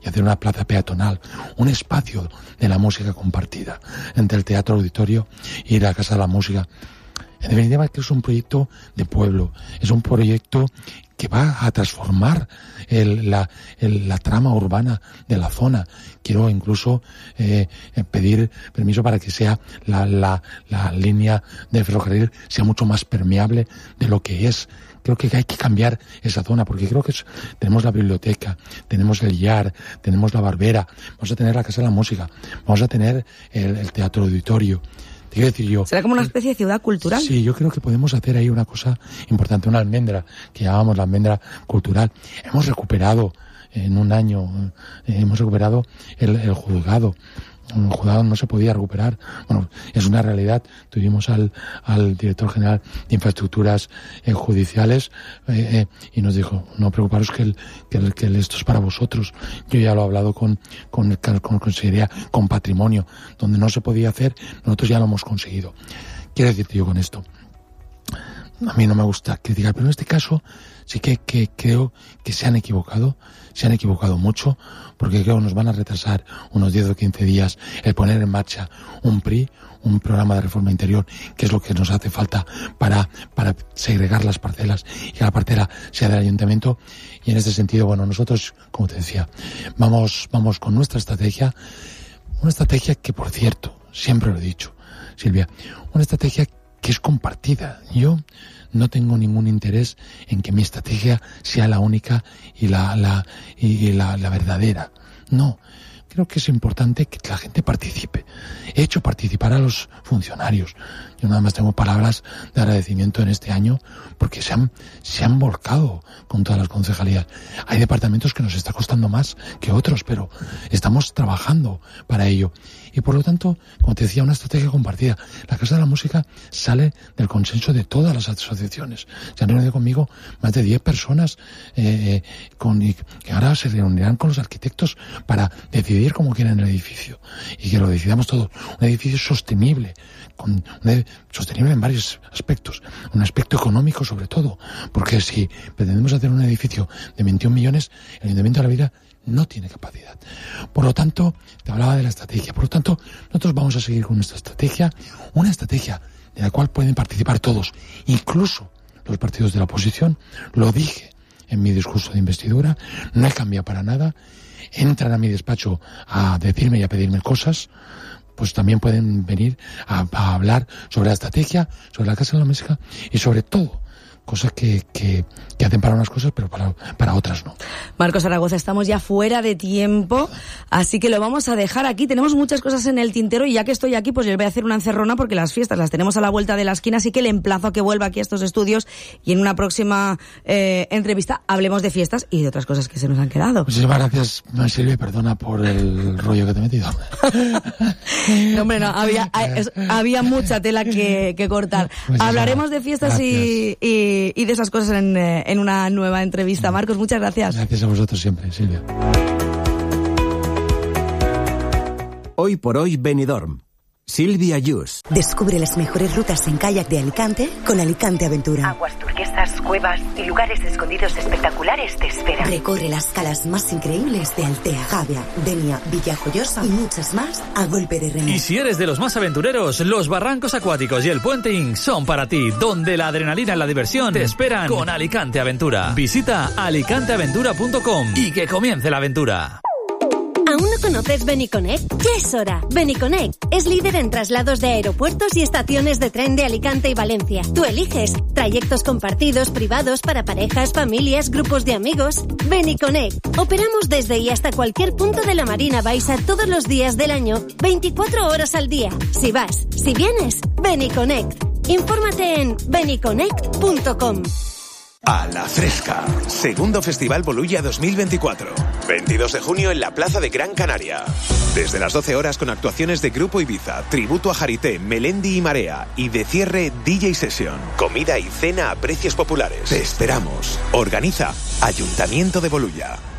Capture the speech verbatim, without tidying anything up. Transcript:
y hacer una plaza peatonal, un espacio de la música compartida entre el Teatro Auditorio y la Casa de la Música. En definitiva, que es un proyecto de pueblo, es un proyecto que va a transformar el, la, el, la trama urbana de la zona. Quiero incluso eh, pedir permiso para que sea la, la, la línea de ferrocarril sea mucho más permeable de lo que es. Creo que hay que cambiar esa zona, porque creo que es, tenemos la biblioteca, tenemos el I A R, tenemos la Barbera, vamos a tener la Casa de la Música, vamos a tener el, el Teatro Auditorio. Quiero decir yo, ¿será como una especie de ciudad cultural? Sí, yo creo que podemos hacer ahí una cosa importante, una almendra, que llamamos la almendra cultural. Hemos recuperado en un año, eh, hemos recuperado el, el juzgado. Un juzgado no se podía recuperar. Bueno, es una realidad. Tuvimos al, al director general de infraestructuras eh, judiciales eh, eh, y nos dijo, no preocuparos que, el, que, el, que el, esto es para vosotros. Yo ya lo he hablado con, con, con Consejería, con Patrimonio, donde no se podía hacer, nosotros ya lo hemos conseguido. Quiero decirte yo con esto, a mí no me gusta criticar, pero en este caso sí que, que creo que se han equivocado, se han equivocado mucho, porque creo que nos van a retrasar unos diez o quince días el poner en marcha un P R I, un programa de reforma interior, que es lo que nos hace falta para, para segregar las parcelas y que la parcela sea del ayuntamiento. Y en este sentido, bueno, nosotros, como te decía, vamos, vamos con nuestra estrategia, una estrategia que, por cierto, siempre lo he dicho, Silvia, una estrategia que es compartida. Yo no tengo ningún interés en que mi estrategia sea la única y la, la, y la, la verdadera. No. Creo que es importante que la gente participe. He hecho participar a los funcionarios. Yo nada más tengo palabras de agradecimiento en este año porque se han, se han volcado con todas las concejalías. Hay departamentos que nos está costando más que otros, pero estamos trabajando para ello. Y por lo tanto, como te decía, una estrategia compartida. La Casa de la Música sale del consenso de todas las asociaciones. Se han reunido conmigo más de diez personas eh, con, y que ahora se reunirán con los arquitectos para decidir cómo quieren el edificio. Y que lo decidamos todo. Un edificio sostenible, con, un, sostenible en varios aspectos. Un aspecto económico sobre todo. Porque si pretendemos hacer un edificio de veintiún millones, el Ayuntamiento de la Vida no tiene capacidad. Por lo tanto, te hablaba de la estrategia. Por lo tanto, nosotros vamos a seguir con nuestra estrategia, una estrategia de la cual pueden participar todos, incluso los partidos de la oposición. Lo dije en mi discurso de investidura, no he cambiado para nada. Entran a mi despacho a decirme y a pedirme cosas, pues también pueden venir a, a hablar sobre la estrategia, sobre la Casa de la Música y sobre todo cosas que, que, que hacen para unas cosas, pero para, para otras no. Marcos Zaragoza, estamos ya fuera de tiempo, así que lo vamos a dejar aquí. Tenemos muchas cosas en el tintero y ya que estoy aquí, pues les voy a hacer una encerrona porque las fiestas las tenemos a la vuelta de la esquina, así que le emplazo a que vuelva aquí a estos estudios y en una próxima eh, entrevista hablemos de fiestas y de otras cosas que se nos han quedado. Muchísimas gracias, Silvia, perdona por el rollo que te he metido. No, hombre, no, había, había mucha tela que, que cortar. Pues hablaremos de fiestas y, y y de esas cosas en, en una nueva entrevista. Marcos, muchas gracias. Gracias a vosotros siempre, Silvia. Hoy por hoy Benidorm. Silvia Yus. Descubre las mejores rutas en kayak de Alicante con Alicante Aventura. Aguas turquesas, cuevas y lugares escondidos espectaculares te esperan. Recorre las calas más increíbles de Altea, Javia, Denia, Villajoyosa y muchas más a golpe de remo. Y si eres de los más aventureros, los barrancos acuáticos y el puenting son para ti, donde la adrenalina y la diversión te esperan con Alicante Aventura. Visita alicante aventura punto com y que comience la aventura. ¿Aún no conoces Beniconnect? Ya es hora. Beniconnect es líder en traslados de aeropuertos y estaciones de tren de Alicante y Valencia. Tú eliges trayectos compartidos, privados, para parejas, familias, grupos de amigos. Beniconnect. Operamos desde y hasta cualquier punto de la Marina Baixa todos los días del año, veinticuatro horas al día. Si vas, si vienes, Beniconnect. Infórmate en beniconnect punto com. A la Fresca, segundo Festival Bolulla dos mil veinticuatro. veintidós de junio en la Plaza de Gran Canaria. Desde las doce horas con actuaciones de Grupo Ibiza, Tributo a Jarité, Melendi y Marea. Y de cierre, D J Session. Comida y cena a precios populares. Te esperamos. Organiza Ayuntamiento de Bolulla.